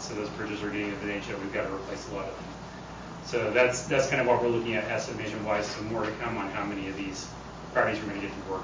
So those bridges are getting to the age that we've got to replace a lot of them. So that's kind of what we're looking at estimation-wise. So more to come on how many of these properties we're going to get to work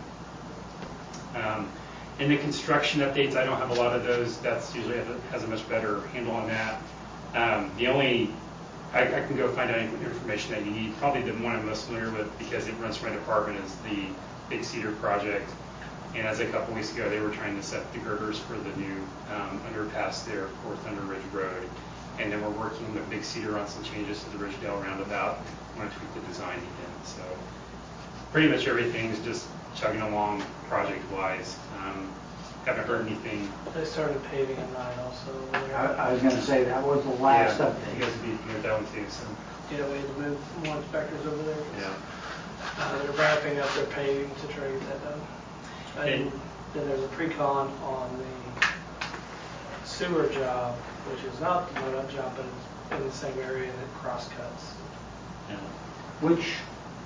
on. In the construction updates, I don't have a lot of those. That's usually has a much better handle on that. The only I can go find out any information that you need. Probably the one I'm most familiar with, because it runs for my department, is the Big Cedar project. And as a couple weeks ago, they were trying to set the girders for the new underpass there for Thunder Ridge Road. And then we're working with Big Cedar on some changes to the Ridgedale roundabout. We want to tweak the design again. So pretty much everything's just chugging along project-wise. Haven't heard anything. They started paving at 9 also. I was going to say that was the last update. You guys would be familiar with that one too. So. Yeah, we had to move more inspectors over there. Yeah. They're wrapping up their paving to try to get that done. And then there's a pre-con on the sewer job, which is not the load-up job, but it's in the same area and it cross-cuts. Yeah. Which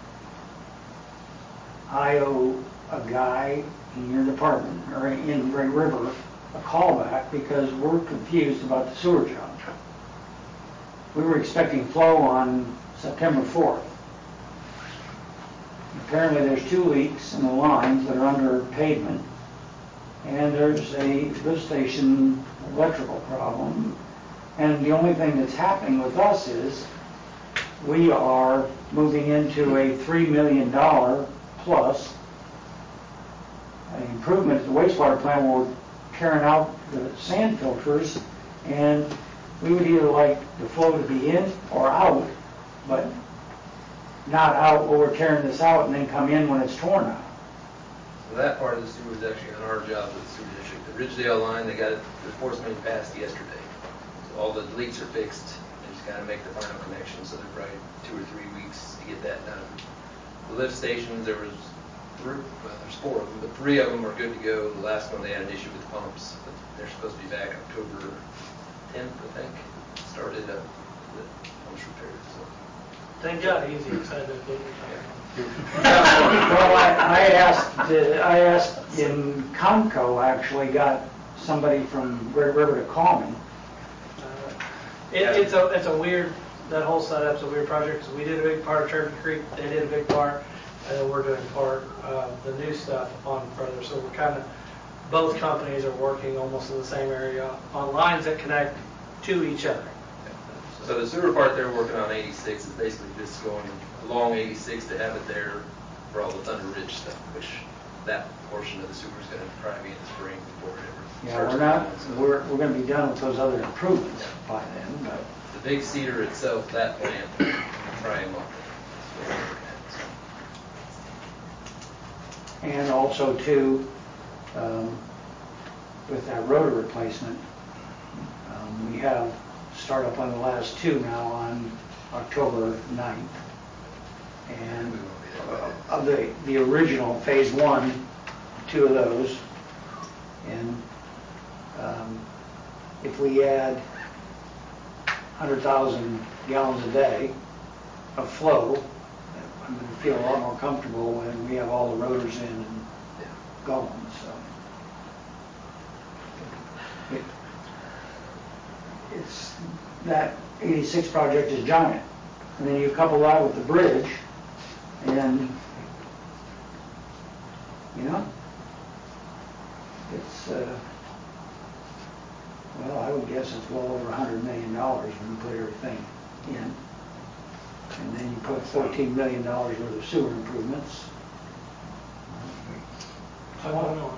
I owe a guy in your department, or in Gray River, a callback because we're confused about the sewer job. We were expecting flow on September 4th. Apparently there's 2 leaks in the lines that are under pavement, and there's a lift station electrical problem. And the only thing that's happening with us is we are moving into a $3 million plus improvement at the wastewater plant where we're carrying out the sand filters, and we would either like the flow to be in or out, but not out where we're tearing this out and then come in when it's torn out. So that part of the sewer is actually on our job with the sewer district. The Ridgedale line, they got the force main passed yesterday. So all the leaks are fixed. They just got to make the final connection. So they're probably 2 or 3 weeks to get that done. The lift stations, there's 4 of them, but 3 of them are good to go. The last one, they had an issue with the pumps, but they're supposed to be back October 10th, I think. Started up the pumps repaired. So. Thank God, easy, excited to be Well, I asked in Conco, I actually got somebody from Gray River to call me. It's a weird, that whole setup's a weird project. So we did a big part of Turkey Creek, they did a big part, and then we're doing part of the new stuff on further. So we're kind of, both companies are working almost in the same area on lines that connect to each other. So the sewer part they're working on 86 is basically just going along 86 to have it there for all the Thunder Ridge stuff, which that portion of the sewer is going to probably be in the spring before it ever starts. We're going to be done with those other improvements by then. But the Big Cedar itself, that plant, try a month. And also too, with that rotor replacement, we have start up on the last 2 now on October 9th. And of the original phase 1, 2 of those. And if we add 100,000 gallons a day of flow, I'm going to feel a lot more comfortable when we have all the rotors in and going. So it's that 86 project is giant, and then you couple that with the bridge, and it's well, I would guess it's well over $100 million when you put everything in, and then you put $14 million worth of sewer improvements. So,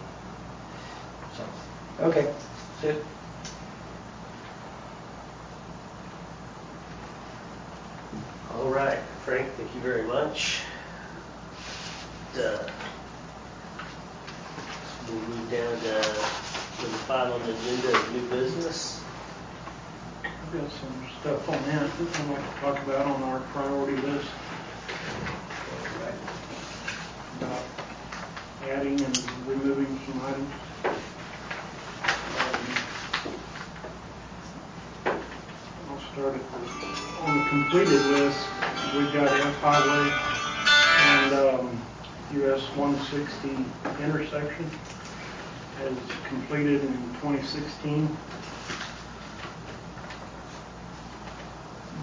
okay, that's it. All right, Frank, thank you very much. We'll move down to number 5 on the agenda of new business. I've got some stuff on that I'd like to talk about on our priority list. About adding and removing some items. I'll start on the completed list. We've got F Highway and US 160 intersection as completed in 2016.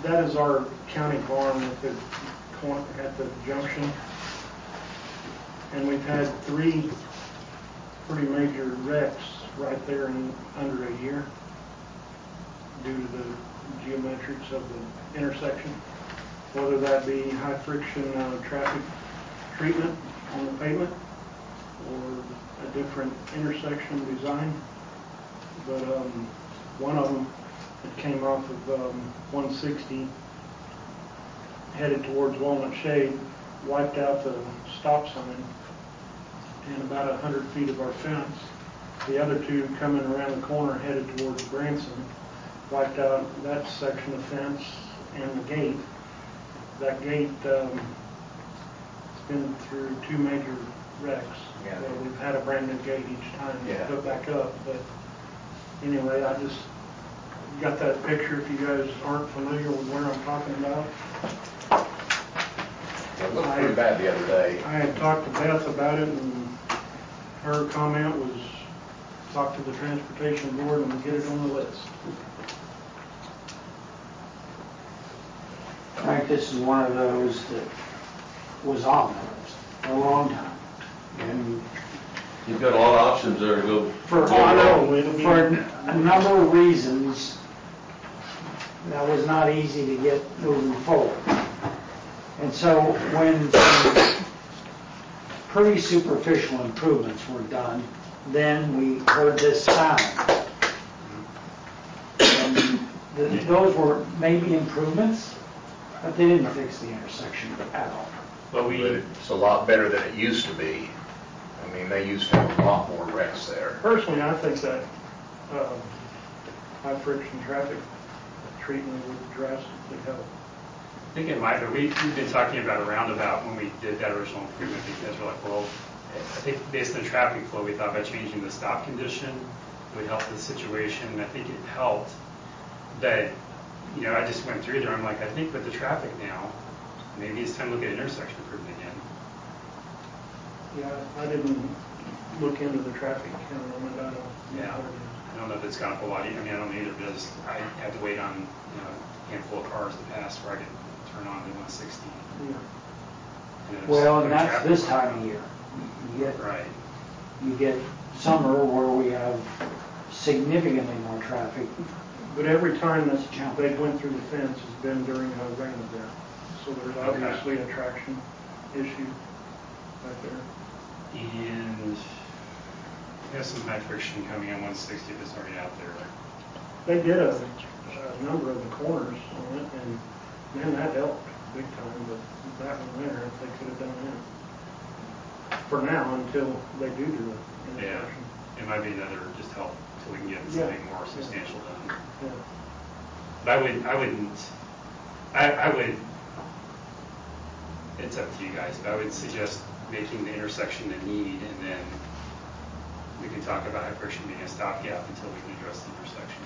That is our county barn at the junction. And we've had 3 pretty major wrecks right there in under a year due to the geometrics of the intersection, whether that be high friction traffic treatment on the pavement or a different intersection design. But one of them that came off of 160 headed towards Walnut Shade wiped out the stop sign and about 100 feet of our fence. The other 2 coming around the corner headed towards Branson wiped out that section of fence and the gate. That gate has been through 2 major wrecks. Yeah. So we've had a brand new gate each time Yeah. put back up. But anyway, I just got that picture if you guys aren't familiar with where I'm talking about. It looked pretty bad the other day. I had talked to Beth about it, and her comment was talk to the transportation board and get it on the list. I think this is one of those that was on the list for a long time. And You've got a lot of options there to go. for a number of reasons, that was not easy to get moving forward. And so when some pretty superficial improvements were done, then we heard this sound. And those were maybe improvements, but they didn't fix the intersection at all. But But it's a lot better than it used to be. I mean, they used to have a lot more wrecks there. Personally, I think that high friction traffic treatment would drastically help. I think it might, but we've been talking about a roundabout when we did that original improvement because we're like, well, I think based on traffic flow, we thought by changing the stop condition, it would help the situation, and I think it helped. But, you know, I just went through there, I'm like, I think with the traffic now, maybe it's time to look at intersection improvement again. Yeah, I didn't look into the traffic count on it. I don't know. Yeah. I don't know if it's gone up a lot. I mean, I don't either, but I had to wait on, you know, a handful of cars to pass where I could turn on to 160. Yeah. You know, Well, and there's that's traffic this going time on. of year. Right. You get summer where we have significantly more traffic. But every time that Jump. they went through the fence has been during a rain event. So there's obviously a traction issue right there. And we have some high friction coming on 160 that's already out there. They did a number of the corners on it, and man, that helped big time. But that one there, if they could have done that for now until they do the Yeah. intersection. It might be another just help until we can get Yeah. something more substantial done. Yeah. But I would, it's up to you guys, but I would suggest making the intersection a need, and then we can talk about high friction being a stopgap until we can address the intersection.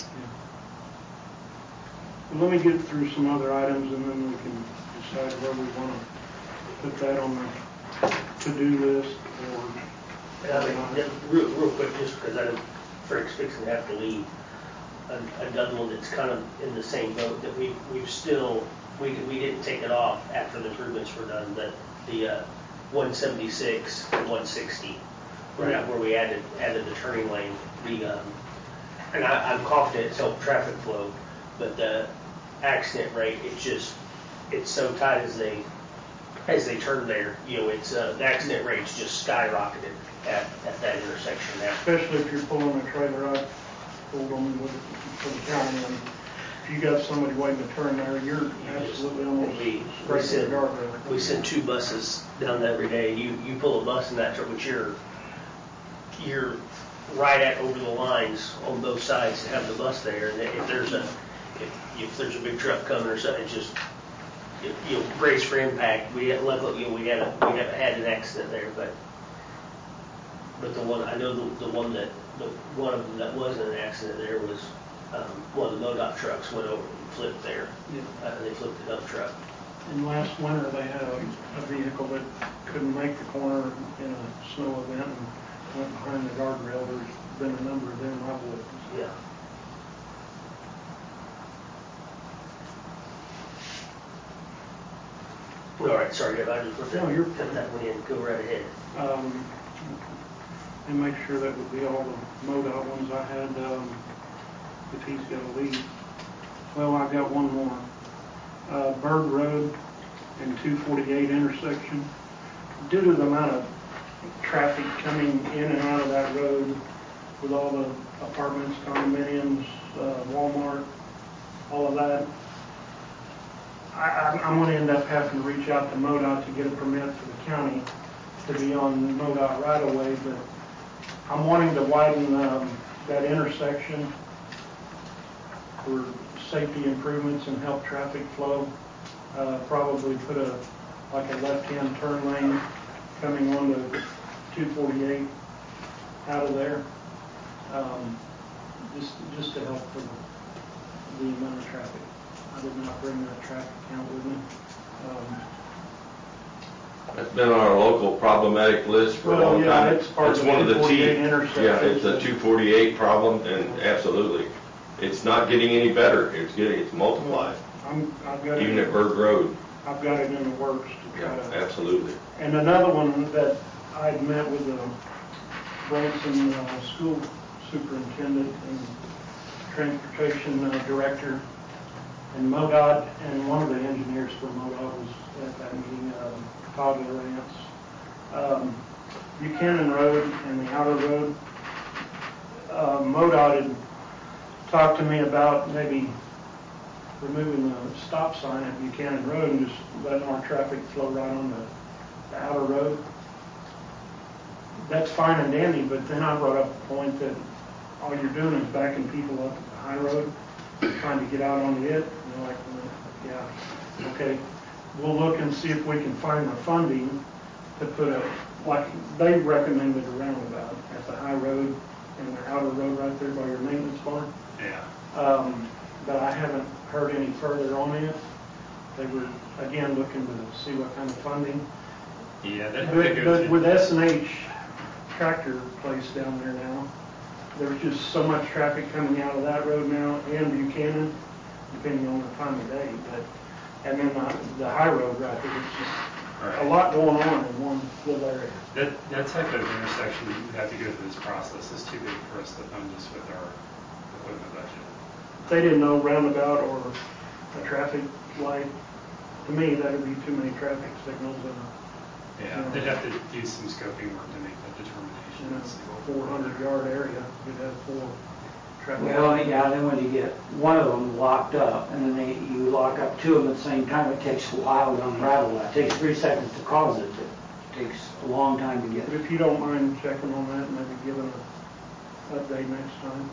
Well, let me get through some other items, and then we can decide where we want to put that on the to-do list or. Real quick, just because I know Frank's fixing to have to leave, another one that's kind of in the same boat that we didn't take it off after the improvements were done, but the 176 and 160, right out where we added the turning lane, and I'm confident it's helped traffic flow, but the accident rate, it's so tight as they turn there, you know, it's the accident rate's just skyrocketed at that intersection now. Especially if you're pulling a trailer out, pulled them with for the county, and if you got somebody waiting to turn there, you're absolutely almost right to the guardrail. We send 2 buses down there every day. You pull a bus in that truck, which you're right at over the lines on both sides to have the bus there. And if there's a big truck coming or something, it's just brace for impact. Luckily we haven't had an accident there, but the one I know the one of them that wasn't an accident there was one of the MoDOT trucks went over and flipped there. Yeah. They flipped the dump truck. And last winter, they had a vehicle that couldn't make the corner in a snow event and went behind the guardrail. There's been a number of them I've witnessed. Yeah. All right, sorry, Dave, I just looked No, at, you're cut that one in, go right ahead. And make sure that would be all the MoDOT ones I had, if he's gonna leave. Well, I've got one more. Bird Road and 248 intersection. Due to the amount of traffic coming in and out of that road with all the apartments, condominiums, Walmart, all of that, I'm gonna end up having to reach out to MoDOT to get a permit for the county to be on MoDOT right away, but I'm wanting to widen that intersection for safety improvements and help traffic flow. Probably put like a left-hand turn lane coming onto 248 out of there, just to help for the amount of traffic. I did not bring that traffic count with me. That's been on our local problematic list for a Well, long yeah, time. it's part of the one of the 248 intersection. Yeah, it's a 248 problem, and absolutely. It's not getting any better. It's multiplied, I've got even it, at Bird Road. I've got it in the works to try Yeah, to. absolutely. And another one that I'd met with the Branson school superintendent and transportation director and MoDOT, and one of the engineers for MoDOT was at that meeting, Todd Lawrence. Buchanan Road and the outer road, MoDOT had talked to me about maybe removing the stop sign at Buchanan Road and just letting our traffic flow right on the outer road. That's fine and dandy, but then I brought up the point that all you're doing is backing people up at the high road, trying to get out onto it. And they're like, well, yeah, okay. We'll look and see if we can find the funding to put like they recommended a roundabout at the high road and the outer road right there by your maintenance barn. Yeah. But I haven't heard any further on it. They were, again, looking to see what kind of funding. Yeah, that would be But good. with S&H tractor place down there now, there's just so much traffic coming out of that road now and Buchanan, depending on the time of day. And then the high road right there, it's just a lot going on in one little area. That type of intersection, we have to go through this process. It's too big for us to fund just with our equipment budget. They didn't know roundabout or a traffic light. To me, that would be too many traffic signals Yeah, they'd have to do some scoping work to make that determination. in a 400-yard area. You'd have 4 traffic. Well, yeah, then when you get one of them locked up, and then you lock up 2 of them at the same time, it takes a while to unravel that. It takes 3 seconds to cause it, but it takes a long time to get But it. if you don't mind checking on that and maybe giving an update next time.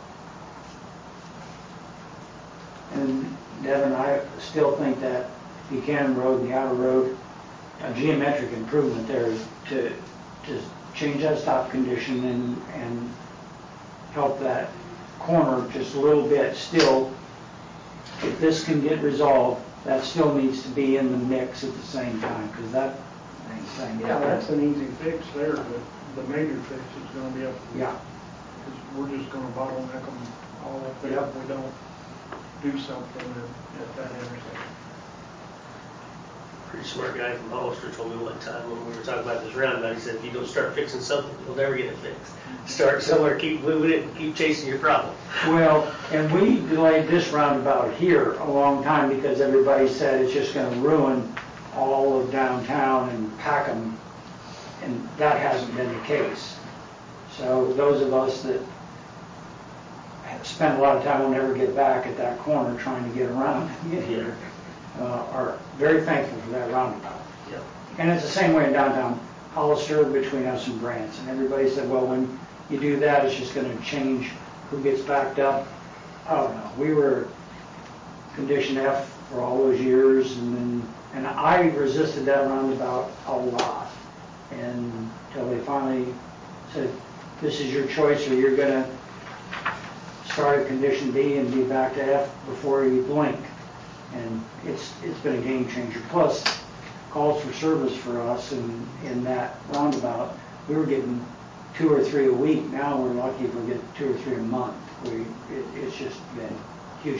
And Devin, I still think that Buchanan Road and the outer road, a geometric improvement there to change that stop condition and help that corner just a little bit. Still, if this can get resolved, that still needs to be in the mix at the same time, because that thing. Yeah, that's an easy fix there, but the major fix is going to be up. Yeah. Because we're just going to bottleneck them all up there if we don't do something at that intersection. Pretty smart guy from Hollister told me one time when we were talking about this roundabout, he said, if you don't start fixing something, you'll never get it fixed. Start somewhere, keep moving it, and keep chasing your problem. Well, and we delayed this roundabout here a long time because everybody said it's just going to ruin all of downtown and Packham, and that hasn't been the case. So those of us that spend a lot of time will never get back at that corner trying to get around and get here are very thankful for that roundabout. Yep. And it's the same way in downtown Hollister between us and Branson. Everybody said, well, when you do that, it's just going to change who gets backed up. Oh no, we were condition F for all those years, and I resisted that roundabout a lot, and until they finally said, this is your choice, or you're going to start at condition B and be back to F before you blink. And it's been a game changer. Plus, calls for service for us in that roundabout, we were getting 2 or 3 a week. Now we're lucky if we get 2 or 3 a month. It's just been